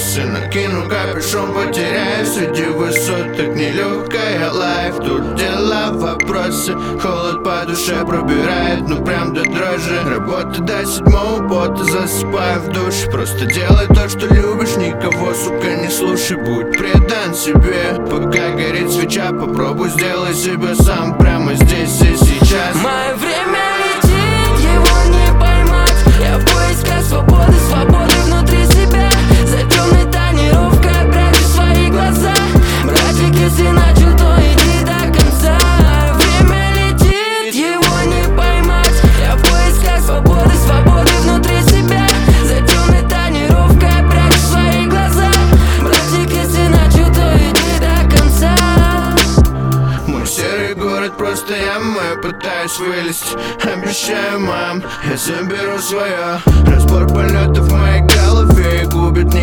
волосы накину капюшон, потеряюсь среди высот. Так нелегкая лайф, тут дела, вопросы. Холод по душе пробирает, ну прям до дрожи. Работа до 7-го пота, засыпаю в душе. Просто делай то, что любишь, никого, сука, не слушай. Будь предан себе, пока горит свеча. Попробуй сделай себя сам прямо здесь и сейчас. Мое время летит, его не поймать. Я в поисках свободы, свободы внутри себя. За темной тонировкой прячу свои глаза. Братик, если начал, то иди до конца. Время летит, его не поймать. Я в поисках свободы, свободы внутри себя. За темной тонировкой прячу свои глаза. Братик, если начал, то иди до конца. Мой серый город просто яма, я пытаюсь вылезть. Обещаю, мам, я заберу свое. Разбор полетов в моей голове и губит